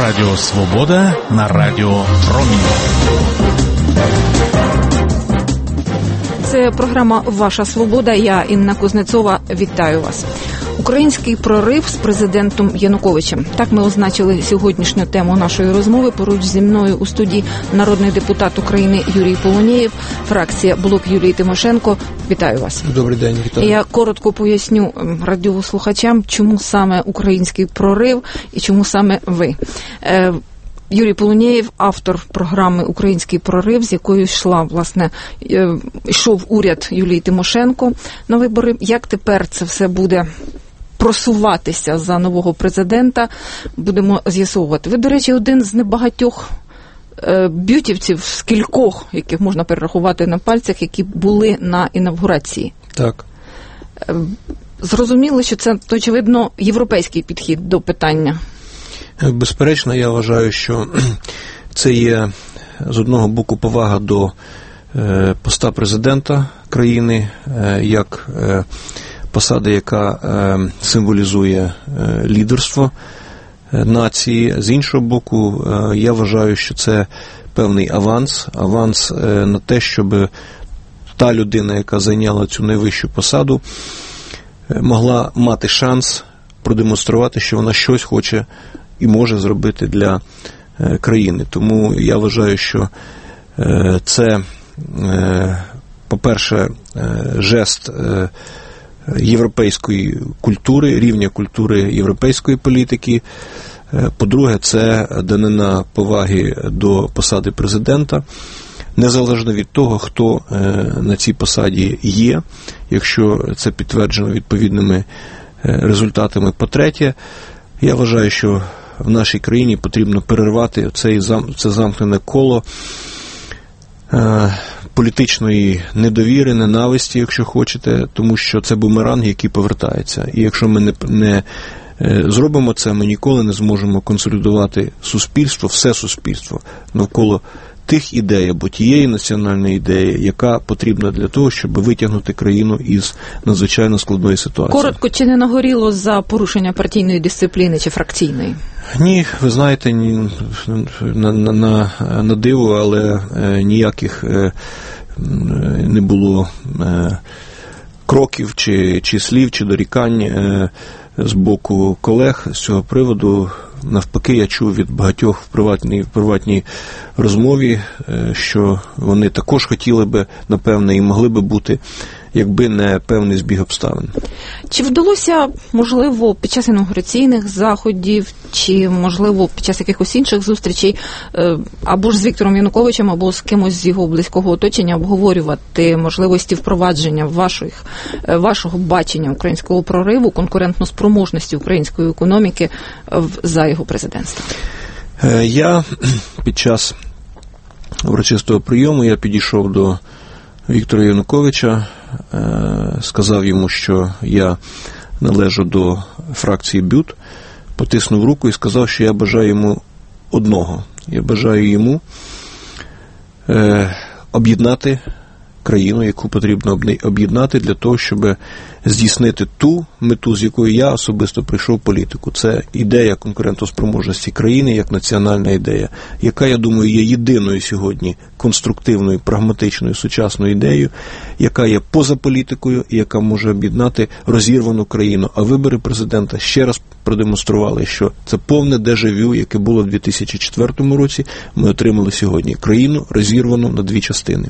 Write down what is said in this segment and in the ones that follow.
Радіо Свобода на Радіо Промінь. Це програма «Ваша свобода». Я, Інна Кузнецова, вітаю вас. Український прорив з президентом Януковичем. Так ми означили сьогоднішню тему нашої розмови. Поруч зі мною у студії народний депутат України Юрій Полонєєв, фракція «Блок» Юлії Тимошенко. Вітаю вас. Добрий день, вітаю. Я коротко поясню радіослухачам, чому саме український прорив і чому саме ви. Юрій Полонєєв, автор програми «Український прорив», з якою йшов уряд Юлії Тимошенко на вибори. Як тепер це все буде просуватися за нового президента, будемо з'ясовувати. Ви, до речі, один з небагатьох бютівців, з кількох, яких можна перерахувати на пальцях, які були на інавгурації. Так. Зрозуміло, що це, очевидно, європейський підхід до питання. Безперечно, я вважаю, що це є, з одного боку, повага до поста президента країни, як посади, яка символізує лідерство нації. З іншого боку, я вважаю, що це певний аванс на те, щоб та людина, яка зайняла цю найвищу посаду, могла мати шанс продемонструвати, що вона щось хоче і може зробити для країни. Тому я вважаю, що це, по-перше, жест європейської культури, рівня культури європейської політики. По-друге, це данина поваги до посади президента, незалежно від того, хто на цій посаді є, якщо це підтверджено відповідними результатами. По-третє, я вважаю, що в нашій країні потрібно перервати це замкнене коло політичної недовіри, ненависті, якщо хочете, тому що це бумеранг, який повертається. І якщо ми не зробимо це, ми ніколи не зможемо консолідувати суспільство, все суспільство, навколо тих ідей або тієї національної ідеї, яка потрібна для того, щоб витягнути країну із надзвичайно складної ситуації. Коротко, чи не нагоріло за порушення партійної дисципліни чи фракційної? Ні, ви знаєте, на диво, але ніяких не було кроків, чи слів, чи дорікань з боку колег з цього приводу. Навпаки, я чув від багатьох в приватній розмові, що вони також хотіли би, напевне, і могли би бути, якби не певний збіг обставин. Чи вдалося, можливо, під час інаугураційних заходів, чи, можливо, під час якихось інших зустрічей, або ж з Віктором Януковичем, або з кимось з його близького оточення обговорювати можливості впровадження вашого бачення українського прориву, конкурентноспроможності української економіки за його президентства? Я під час урочистого прийому я підійшов до Віктора Януковича, сказав йому, що я належу до фракції БЮТ, потиснув руку і сказав, що я бажаю йому одного. Я бажаю йому об'єднати країну, яку потрібно об'єднати для того, щоб здійснити ту мету, з якою я особисто прийшов в політику. Це ідея конкурентоспроможності країни як національна ідея, яка, я думаю, є єдиною сьогодні конструктивною, прагматичною, сучасною ідеєю, яка є поза політикою і яка може об'єднати розірвану країну. А вибори президента ще раз продемонстрували, що це повне дежавю, яке було в 2004 році, ми отримали сьогодні. Країну розірвану на дві частини.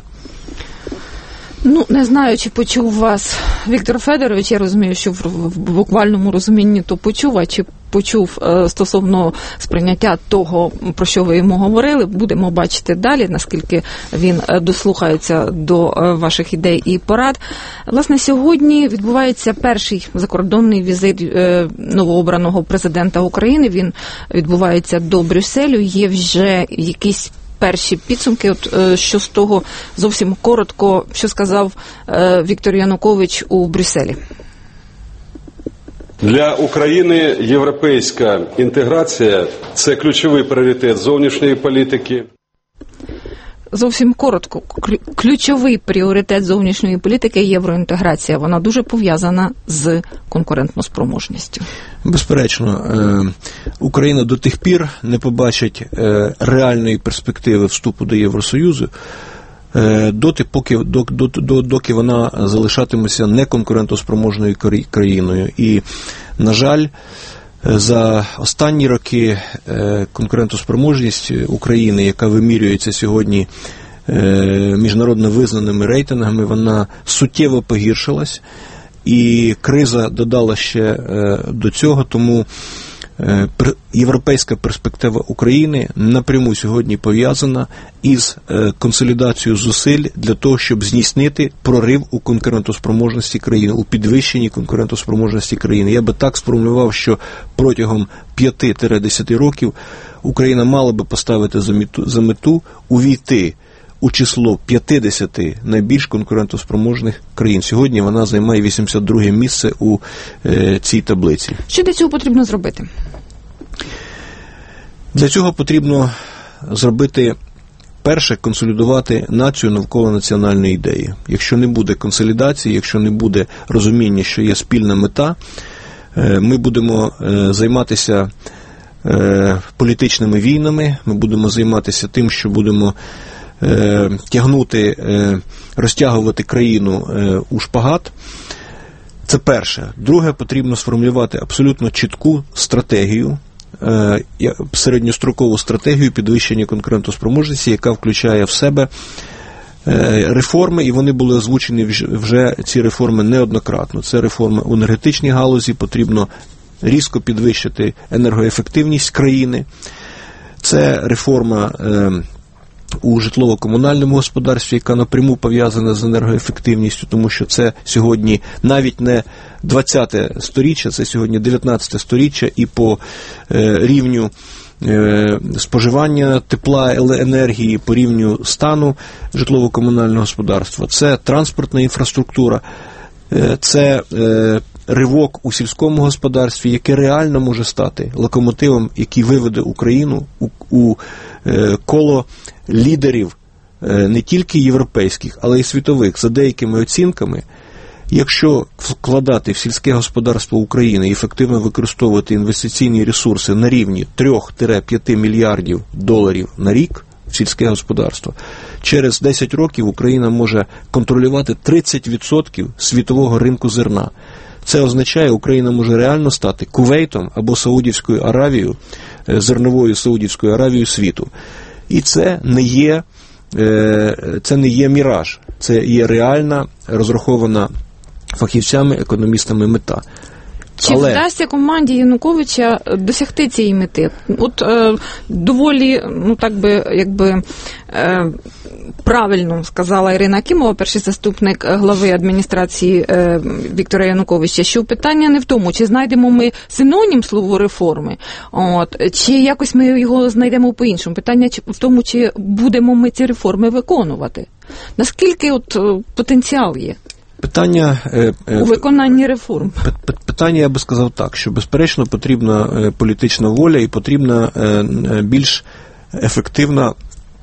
Не знаю, чи почув вас Віктор Федорович, я розумію, що в буквальному розумінні то почув, а чи почув стосовно сприйняття того, про що ви йому говорили, будемо бачити далі, наскільки він дослухається до ваших ідей і порад. Власне, сьогодні відбувається перший закордонний візит новообраного президента України, він відбувається до Брюсселю, є вже якісь перші підсумки, що з того зовсім коротко, що сказав Віктор Янукович у Брюсселі. Для України європейська інтеграція – це ключовий пріоритет зовнішньої політики. Зовсім коротко. Ключовий пріоритет зовнішньої політики – євроінтеграція. Вона дуже пов'язана з конкурентноспроможністю. Безперечно. Україна до тих пір не побачить реальної перспективи вступу до Євросоюзу, доки вона залишатиметься неконкурентоспроможною країною. І, на жаль, за останні роки конкурентоспроможність України, яка вимірюється сьогодні міжнародно визнаними рейтингами, вона суттєво погіршилась, і криза додала ще до цього, тому європейська перспектива України напряму сьогодні пов'язана із консолідацією зусиль для того, щоб здійснити прорив у конкурентоспроможності країни, у підвищенні конкурентоспроможності країни. Я би так сформулював, що протягом 5-10 років Україна мала би поставити за мету увійти у число 50 найбільш конкурентоспроможних країн. Сьогодні вона займає 82-е місце у цій таблиці. Що для цього потрібно зробити? Для цього потрібно зробити, перше, консолідувати націю навколо національної ідеї. Якщо не буде консолідації, якщо не буде розуміння, що є спільна мета, ми будемо займатися політичними війнами, ми будемо займатися тим, що будемо розтягувати країну у шпагат. Це перше. Друге, потрібно сформулювати абсолютно чітку стратегію, середньострокову стратегію підвищення конкурентоспроможності, яка включає в себе реформи, і вони були озвучені вже, ці реформи, неоднократно. Це реформи у енергетичній галузі, потрібно різко підвищити енергоефективність країни. Це реформа у житлово-комунальному господарстві, яка напряму пов'язана з енергоефективністю, тому що це сьогодні навіть не 20-те сторіччя, це сьогодні 19-те сторіччя, і по рівню споживання тепла, енергії, по рівню стану житлово-комунального господарства. Це транспортна інфраструктура, це ривок у сільському господарстві, яке реально може стати локомотивом, який виведе Україну у коло лідерів не тільки європейських, але й світових. За деякими оцінками, якщо вкладати в сільське господарство України і ефективно використовувати інвестиційні ресурси на рівні 3-5 мільярдів доларів на рік в сільське господарство, через 10 років Україна може контролювати 30% світового ринку зерна. Це означає, Україна може реально стати Кувейтом або Саудівською Аравією, зерновою Саудівською Аравією світу. І це не є міраж, це є реальна, розрахована фахівцями, економістами мета. Чи вдасться команді Януковича досягти цієї мети? От доволі, правильно сказала Ірина Акімова, перший заступник глави адміністрації Віктора Януковича, що питання не в тому, чи знайдемо ми синонім слову реформи, чи якось ми його знайдемо по-іншому. Питання в тому, чи будемо ми ці реформи виконувати. Наскільки потенціал є? Питання у виконанні реформ. Питання, я би сказав так, що безперечно потрібна політична воля і потрібна більш ефективна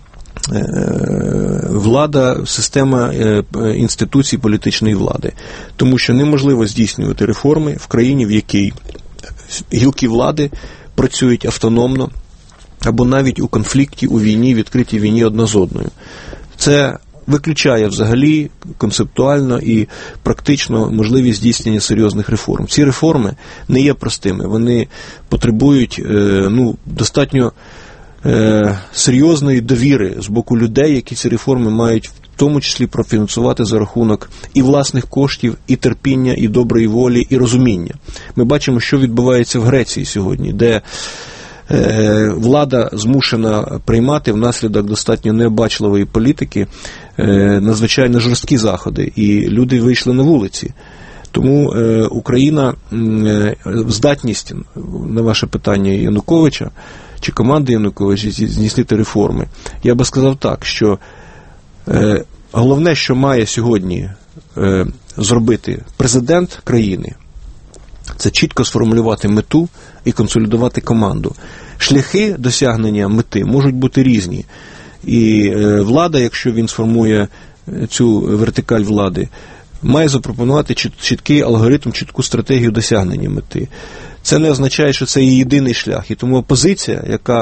влада, система інституцій політичної влади. Тому що неможливо здійснювати реформи в країні, в якій гілки влади працюють автономно або навіть у конфлікті, у війні, відкритій війні одна з одною. Це виключає взагалі концептуально і практично можливість здійснення серйозних реформ. Ці реформи не є простими, вони потребують достатньо серйозної довіри з боку людей, які ці реформи мають в тому числі профінансувати за рахунок і власних коштів, і терпіння, і доброї волі, і розуміння. Ми бачимо, що відбувається в Греції сьогодні, де влада змушена приймати внаслідок достатньо необачливої політики надзвичайно жорсткі заходи, і люди вийшли на вулиці. Тому Україна, здатність на ваше питання Януковича, чи команди Януковича здійснити реформи, я би сказав так, що головне, що має сьогодні зробити президент країни, це чітко сформулювати мету і консолідувати команду. Шляхи досягнення мети можуть бути різні. І влада, якщо він сформує цю вертикаль влади, має запропонувати чіткий алгоритм, чітку стратегію досягнення мети. це не означає, що це є єдиний шлях. І тому опозиція, яка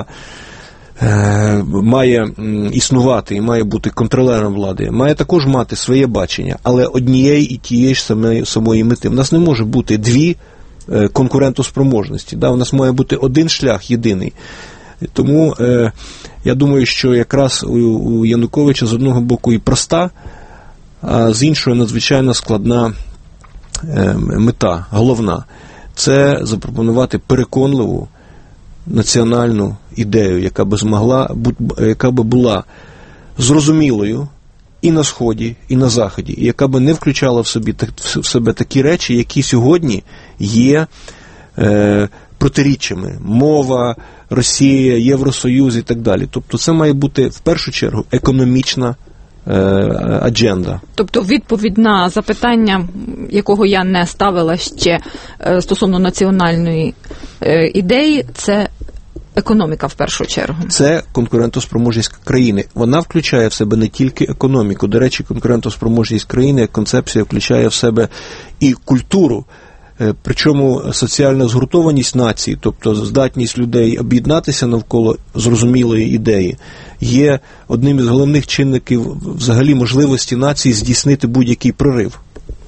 має існувати і має бути контролером влади, має також мати своє бачення, але однієї і тієї ж самої мети. У нас не може бути дві конкурентоспроможності. У нас має бути один шлях, єдиний. Тому я думаю, що якраз у Януковича з одного боку і проста, а з іншого надзвичайно складна мета, головна. Це запропонувати переконливу національну ідею, яка би була зрозумілою і на Сході, і на Заході, і яка би не включала в себе такі речі, які сьогодні є протиріччями. Мова, Росія, Євросоюз і так далі. Тобто це має бути в першу чергу економічна адженда. Тобто відповідь на запитання, якого я не ставила ще стосовно національної ідеї, це економіка в першу чергу. Це конкурентоспроможність країни. Вона включає в себе не тільки економіку. До речі, конкурентоспроможність країни як концепція включає в себе і культуру. Причому соціальна згуртованість нації, тобто здатність людей об'єднатися навколо зрозумілої ідеї, є одним із головних чинників взагалі можливості нації здійснити будь-який прорив.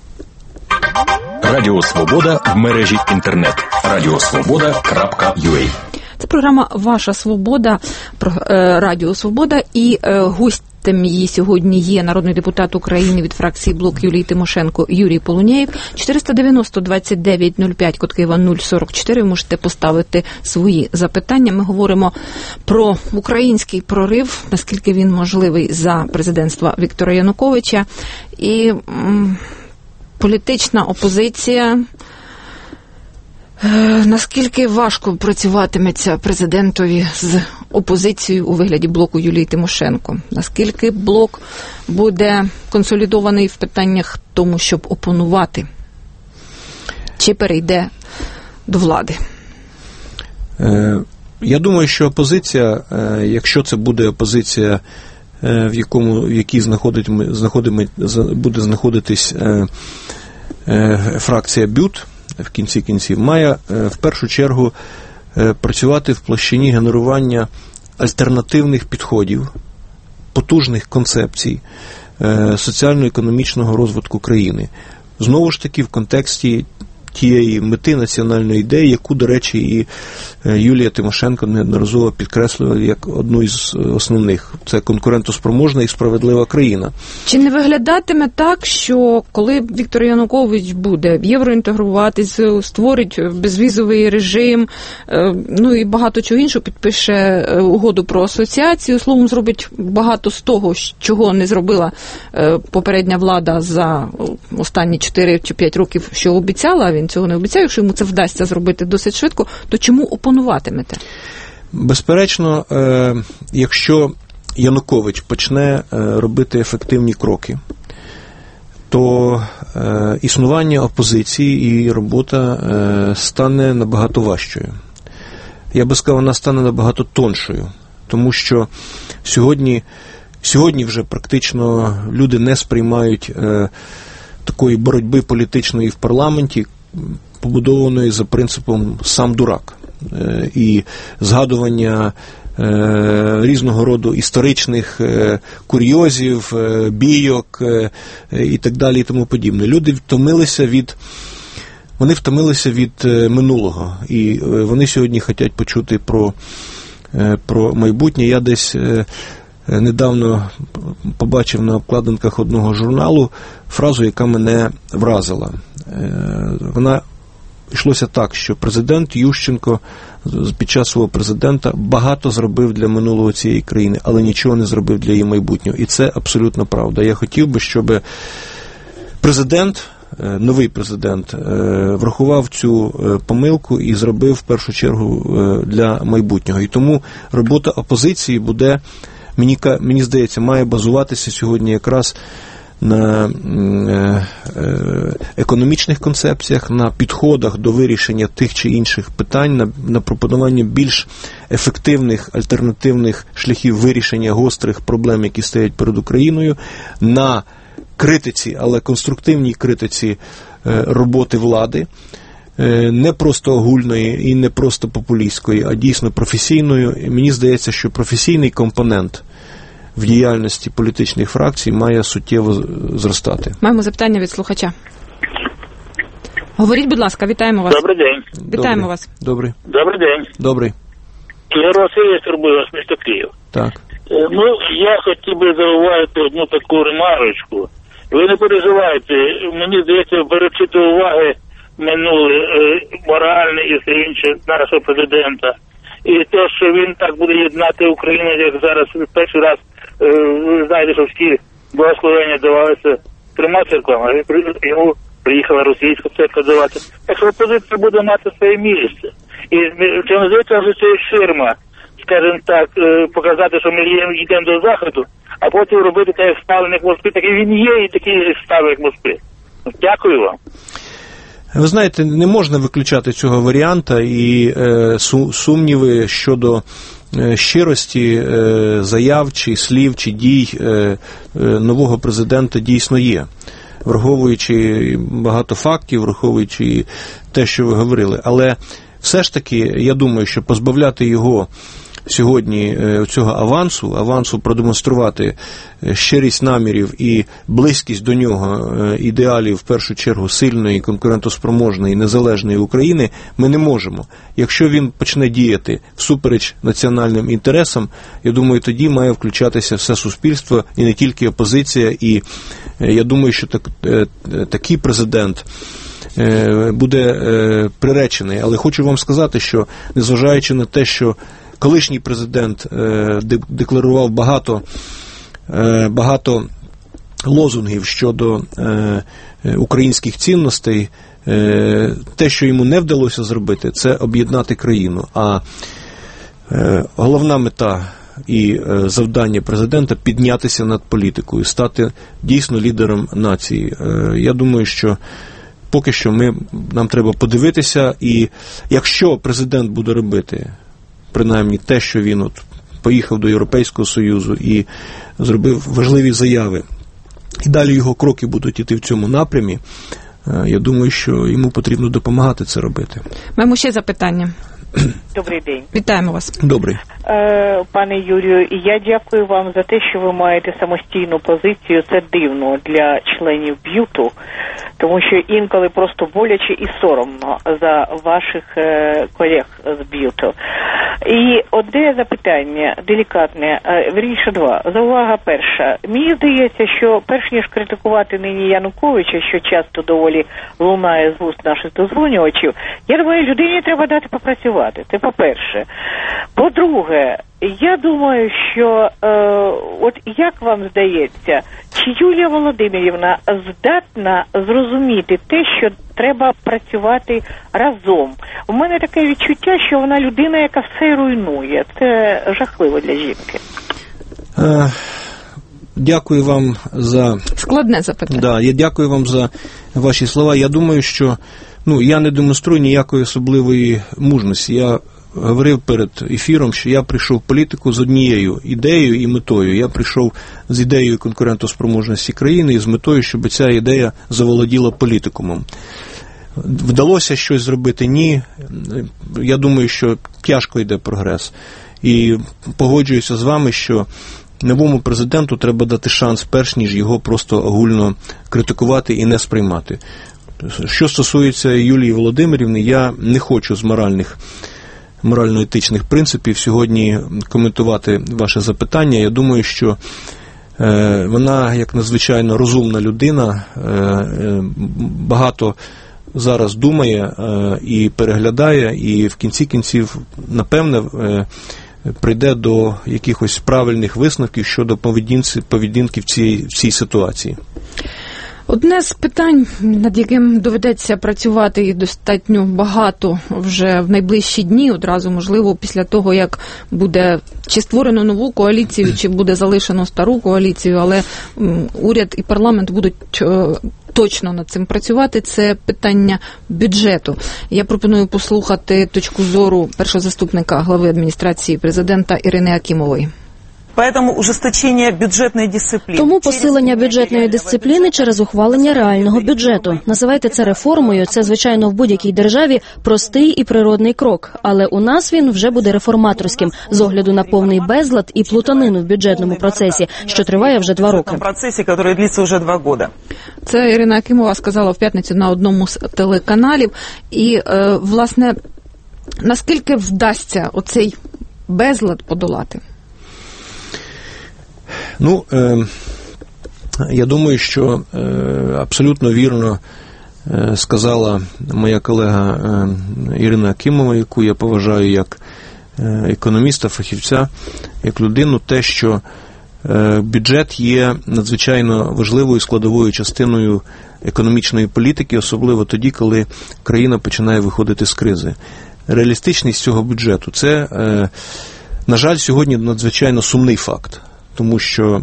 Радіо Свобода в мережі інтернет. radiosvoboda.ua. Це програма «Ваша Свобода», Радіо Свобода, і гостем її сьогодні є народний депутат України від фракції «Блок» Юлії Тимошенко Юрій Полуняєв. 490-29-05, код Києва 044, можете поставити свої запитання. Ми говоримо про український прорив, наскільки він можливий за президентства Віктора Януковича, і політична опозиція. Наскільки важко працюватиметься президентові з опозицією у вигляді блоку Юлії Тимошенко? Наскільки блок буде консолідований в питаннях тому, щоб опонувати? Чи перейде до влади? Я думаю, що опозиція, якщо це буде опозиція, в якій буде знаходитись фракція БЮТ, в кінці кінців, має в першу чергу працювати в площині генерування альтернативних підходів, потужних концепцій соціально-економічного розвитку країни. Знову ж таки, в контексті тієї мети національної ідеї, яку, до речі, і Юлія Тимошенко неодноразово підкреслювала як одну із основних. Це конкурентоспроможна і справедлива країна. Чи не виглядатиме так, що коли Віктор Янукович буде євроінтегруватись, створить безвізовий режим, ну і багато чого іншого, підпише угоду про асоціацію, словом, зробить багато з того, чого не зробила попередня влада за останні 4 чи 5 років, що обіцяла, він цього не обіцяє, якщо йому це вдасться зробити досить швидко, то чому опонуватимете? Безперечно, якщо Янукович почне робити ефективні кроки, то існування опозиції і робота стане набагато важчою. Я би сказав, вона стане набагато тоншою, тому що сьогодні вже практично люди не сприймають такої боротьби політичної в парламенті, побудованої за принципом «сам дурак». І згадування різного роду історичних курйозів, бійок і так далі і тому подібне. Люди втомилися від минулого, і вони сьогодні хочуть почути про майбутнє. Я десь недавно побачив на обкладинках одного журналу фразу, яка мене вразила. Вона йшлося так, що президент Ющенко під час свого президента багато зробив для минулого цієї країни, але нічого не зробив для її майбутнього. І це абсолютно правда. Я хотів би, щоб новий президент врахував цю помилку і зробив в першу чергу для майбутнього. І тому робота опозиції буде, мені здається, має базуватися сьогодні якраз на економічних концепціях, на підходах до вирішення тих чи інших питань, на пропонуванні більш ефективних альтернативних шляхів вирішення гострих проблем, які стоять перед Україною, на критиці, але конструктивній критиці роботи влади, не просто огульної і не просто популістської, а дійсно професійною. І мені здається, що професійний компонент в діяльності політичних фракцій має суттєво зростати. Маємо запитання від слухача. Говоріть, будь ласка, вітаємо вас. Добрий день. Вітаємо вас. Добрий. Добрий день. Добрий. Ігор Васильович Турбуєв, місто Київ. Так. Ну, я хотів би зауважити одну таку ремарочку. Ви не переживайте, мені здається, беручи до уваги минуле, моральне і все інше нашого президента. І те, що він так буде єднати Україну, як зараз перший раз, ви знаєте, що всі благословення давалися трьома церквами, а йому приїхала російська церква давати. Так що опозиція буде мати своє місце. І чому здається, що це ширма, скажімо так, показати, що ми йдемо до Заходу, а потім робити так, як ставлення як Москви, так і він є, і такі ставлення як Москви. Дякую вам. Ви знаєте, не можна виключати цього варіанта, і сумніви щодо щирості заяв, чи слів, чи дій нового президента дійсно є. Враховуючи багато фактів, враховуючи те, що ви говорили. Але все ж таки, я думаю, що позбавляти його сьогодні цього авансу продемонструвати щирість намірів і близькість до нього ідеалів, в першу чергу, сильної, конкурентоспроможної, незалежної України, ми не можемо. Якщо він почне діяти всупереч національним інтересам, я думаю, тоді має включатися все суспільство і не тільки опозиція. І я думаю, що такий президент буде приречений. Але хочу вам сказати, що незважаючи на те, що колишній президент декларував багато лозунгів щодо українських цінностей, те, що йому не вдалося зробити, це об'єднати країну. А головна мета і завдання президента – піднятися над політикою, стати дійсно лідером нації. Я думаю, що поки що нам треба подивитися, і якщо президент буде робити принаймні те, що він поїхав до Європейського Союзу і зробив важливі заяви, і далі його кроки будуть йти в цьому напрямі, я думаю, що йому потрібно допомагати це робити. Маємо ще запитання. Добрий день. Вітаємо вас. Добрий. Пане Юрію, я дякую вам за те, що ви маєте самостійну позицію. Це дивно для членів БЮТу, тому що інколи просто боляче і соромно за ваших колег з БЮТу. І одне запитання, делікатне, вірніше два. Заувага перша. Мені здається, що перш ніж критикувати нині Януковича, що часто доволі лунає з вуст наших дозвонювачів, я думаю, людині треба дати попрацювати. Це по-перше. По-друге, я думаю, що, от як вам здається, чи Юлія Володимирівна здатна зрозуміти те, що треба працювати разом? У мене таке відчуття, що вона людина, яка все руйнує. Це жахливо для жінки. Дякую вам за... Складне запитання. Да, я дякую вам за ваші слова. Я думаю, що я не демонструю ніякої особливої мужності. Я говорив перед ефіром, що я прийшов в політику з однією ідеєю і метою. Я прийшов з ідеєю конкурентоспроможності країни і з метою, щоб ця ідея заволоділа політикумом. Вдалося щось зробити? Ні. Я думаю, що тяжко йде прогрес. І погоджуюся з вами, що новому президенту треба дати шанс, перш ніж його просто огульно критикувати і не сприймати. Що стосується Юлії Володимирівни, я не хочу з морально-етичних принципів сьогодні коментувати ваше запитання. Я думаю, що вона, як надзвичайно розумна людина, багато зараз думає і переглядає, і в кінці кінців, напевне, прийде до якихось правильних висновків щодо поведінки в цій ситуації. Одне з питань, над яким доведеться працювати і достатньо багато вже в найближчі дні, одразу, можливо, після того, як буде чи створено нову коаліцію, чи буде залишено стару коаліцію, але уряд і парламент будуть точно над цим працювати, це питання бюджету. Я пропоную послухати точку зору першого заступника глави адміністрації президента Ірини Акімової. Поэтому ужесточение бюджетной дисциплины. Тому посилення бюджетної дисципліни через ухвалення реального бюджету. Називайте це реформою, це, звичайно, в будь-якій державі простий і природний крок. Але у нас він вже буде реформаторським, з огляду на повний безлад і плутанину в бюджетному процесі, що триває вже 2 роки. Процесі, який длиться вже 2 роки. Це Ірина Якимова сказала в п'ятницю на одному з телеканалів. І, власне, наскільки вдасться оцей безлад подолати? Ну, я думаю, що абсолютно вірно сказала моя колега Ірина Якимова, яку я поважаю як економіста, фахівця, як людину, те, що бюджет є надзвичайно важливою складовою частиною економічної політики, особливо тоді, коли країна починає виходити з кризи. Реалістичність цього бюджету – це, на жаль, сьогодні надзвичайно сумний факт, тому що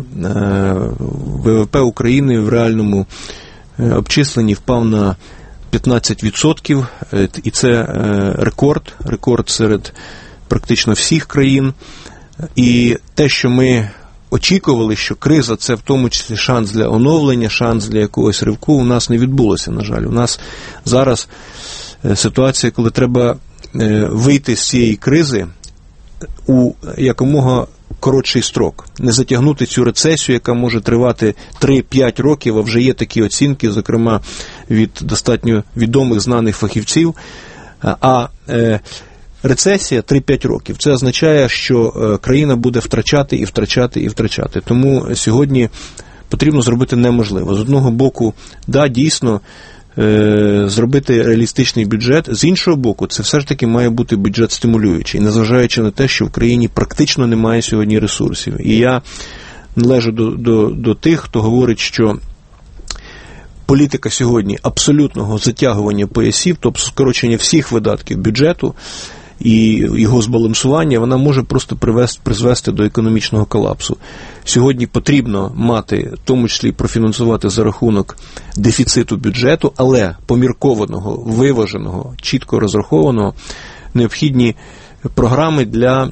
ВВП України в реальному обчисленні впав на 15%, і це рекорд серед практично всіх країн. І те, що ми очікували, що криза – це в тому числі шанс для оновлення, шанс для якогось ривку, у нас не відбулося, на жаль. У нас зараз ситуація, коли треба вийти з цієї кризи у якомога коротший строк. Не затягнути цю рецесію, яка може тривати 3-5 років, а вже є такі оцінки, зокрема від достатньо відомих, знаних фахівців. А рецесія 3-5 років. Це означає, що країна буде втрачати і втрачати і втрачати. Тому сьогодні потрібно зробити неможливо. З одного боку, да, дійсно, зробити реалістичний бюджет. З іншого боку, це все ж таки має бути бюджет стимулюючий, незважаючи на те, що в країні практично немає сьогодні ресурсів. І я належу до тих, хто говорить, що політика сьогодні абсолютного затягування поясів, тобто скорочення всіх видатків бюджету і його збалансування, вона може просто призвести до економічного колапсу. Сьогодні потрібно мати, в тому числі профінансувати за рахунок дефіциту бюджету, але поміркованого, виваженого, чітко розрахованого, необхідні програми для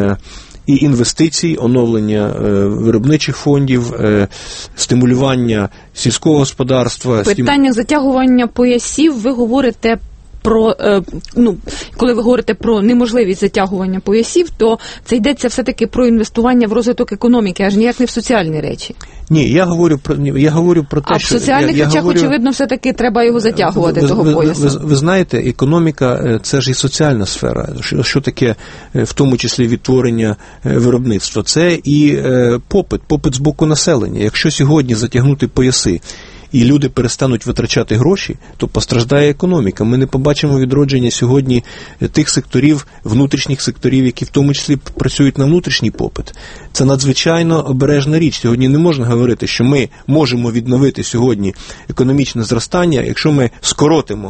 і інвестицій, оновлення виробничих фондів, стимулювання сільського господарства. Питання затягування поясів, ви говорите про, коли ви говорите про неможливість затягування поясів, то це йдеться все-таки про інвестування в розвиток економіки, аж ніяк не в соціальні речі. Ні, я говорю про те, що... А в соціальних речах, очевидно, все-таки треба його затягувати, того поясу. Ви знаєте, економіка – це ж і соціальна сфера. Що таке, в тому числі, відтворення виробництва? Це і попит з боку населення. Якщо сьогодні затягнути пояси, і люди перестануть витрачати гроші, то постраждає економіка. Ми не побачимо відродження сьогодні тих секторів, внутрішніх секторів, які в тому числі працюють на внутрішній попит. Це надзвичайно обережна річ. Сьогодні не можна говорити, що ми можемо відновити сьогодні економічне зростання, якщо ми скоротимо,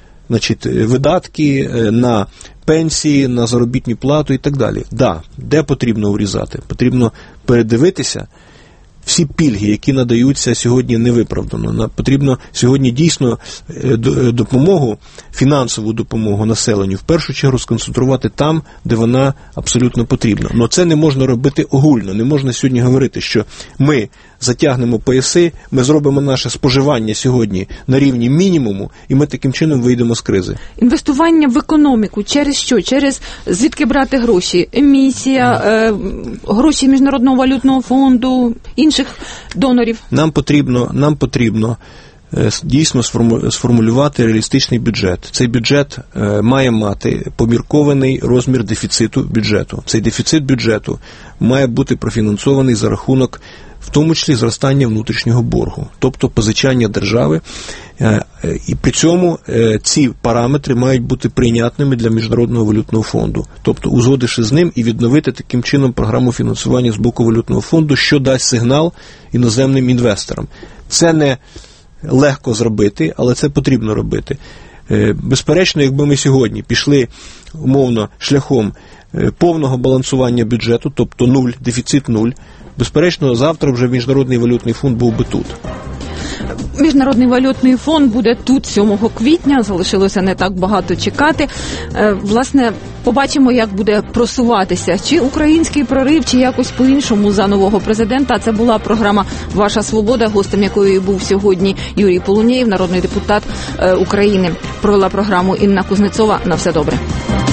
видатки на пенсії, на заробітну плату і так далі. Да, де потрібно урізати? Потрібно передивитися всі пільги, які надаються сьогодні, невиправдано. Потрібно сьогодні дійсно допомогу, фінансову допомогу населенню, в першу чергу сконцентрувати там, де вона абсолютно потрібна. Но це не можна робити огульно. Не можна сьогодні говорити, що ми затягнемо пояси, ми зробимо наше споживання сьогодні на рівні мінімуму, і ми таким чином вийдемо з кризи. Інвестування в економіку через що? Через звідки брати гроші? Емісія, гроші Міжнародного валютного фонду, інших донорів? Нам потрібно дійсно сформулювати реалістичний бюджет. Цей бюджет має мати поміркований розмір дефіциту бюджету. Цей дефіцит бюджету має бути профінансований за рахунок, в тому числі, зростання внутрішнього боргу, тобто позичання держави. І при цьому ці параметри мають бути прийнятними для Міжнародного валютного фонду. Тобто узгодивши з ним і відновити таким чином програму фінансування з боку валютного фонду, що дасть сигнал іноземним інвесторам. Це не легко зробити, але це потрібно робити. Безперечно, якби ми сьогодні пішли, умовно, шляхом повного балансування бюджету, тобто нуль, дефіцит нуль, безперечно, завтра вже Міжнародний валютний фонд був би тут. Міжнародний валютний фонд буде тут 7 квітня, залишилося не так багато чекати. Власне, побачимо, як буде просуватися, чи український прорив, чи якось по-іншому за нового президента. Це була програма «Ваша свобода», гостем якої був сьогодні Юрій Полунєєв, народний депутат України. Провела програму Інна Кузнецова. На все добре.